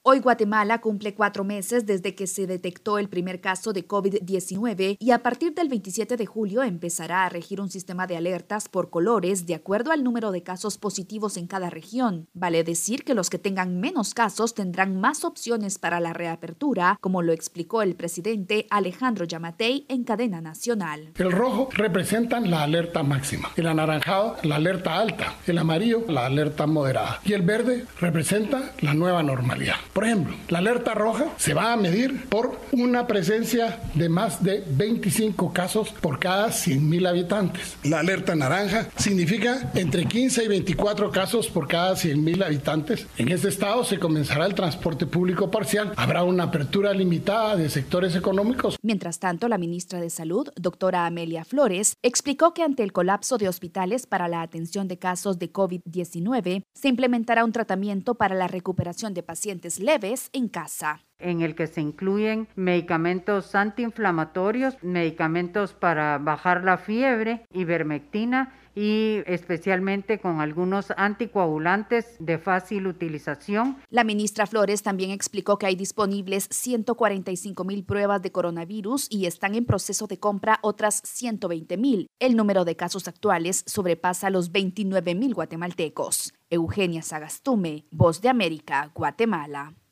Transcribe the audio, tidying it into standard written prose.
Hoy Guatemala cumple 4 meses desde que se detectó el primer caso de COVID-19 y a partir del 27 de julio empezará a regir un sistema de alertas por colores de acuerdo al número de casos positivos en cada región. Vale decir que los que tengan menos casos tendrán más opciones para la reapertura, como lo explicó el presidente Alejandro Yamatei en cadena nacional. El rojo representa la alerta máxima, el anaranjado la alerta alta, el amarillo la alerta moderada y el verde representa la nueva normalidad. Por ejemplo, la alerta roja se va a medir por una presencia de más de 25 casos por cada 100,000 habitantes. La alerta naranja significa entre 15 y 24 casos por cada 100,000 habitantes. En este estado se comenzará el transporte público parcial. Habrá una apertura limitada de sectores económicos. Mientras tanto, la ministra de Salud, doctora Amelia Flores, explicó que ante el colapso de hospitales para la atención de casos de COVID-19, se implementará un tratamiento para la recuperación de pacientes leves en casa, en el que se incluyen medicamentos antiinflamatorios, medicamentos para bajar la fiebre, ivermectina y especialmente con algunos anticoagulantes de fácil utilización. La ministra Flores también explicó que hay disponibles 145,000 pruebas de coronavirus y están en proceso de compra otras 120,000. El número de casos actuales sobrepasa los 29,000 guatemaltecos. Eugenia Sagastume, Voz de América, Guatemala.